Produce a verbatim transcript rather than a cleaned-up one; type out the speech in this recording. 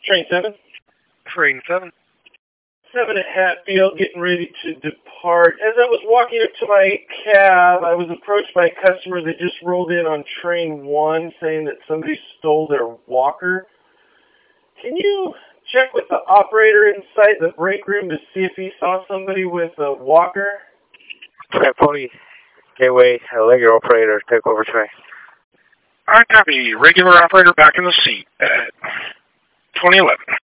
Train seven. Train seven. Seven at Hatfield, getting ready to depart. As I was walking up to my cab, I was approached by a customer that just rolled in on train one saying that somebody stole their walker. Can you check with the operator inside the break room to see if he saw somebody with a walker? Train Pony, Gateway, regular operator, take over train. I copy. Regular operator back in the seat at twenty eleven.